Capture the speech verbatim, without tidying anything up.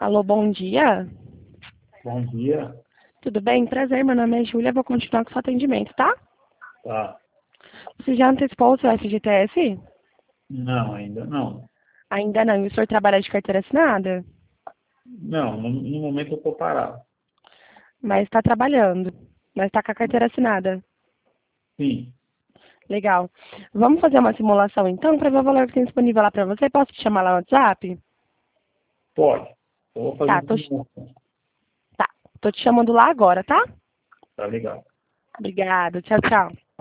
Alô, bom dia. Bom dia. Tudo bem? Prazer, meu nome é Júlia, vou continuar com o seu atendimento, tá? Tá. Você já antecipou o seu F G T S? Não, ainda não. Ainda não. E o senhor trabalha de carteira assinada? Não, no, no momento eu estou parado. Mas está trabalhando. Mas está com a carteira assinada. Sim, Legal. Vamos fazer uma simulação então para ver o valor que tem disponível lá para você. Posso te chamar lá no WhatsApp? pode. Eu vou fazer Tá, uma tô, simulação. tá. Tô te chamando lá agora, tá? Tá legal. Obrigada. Tchau, tchau.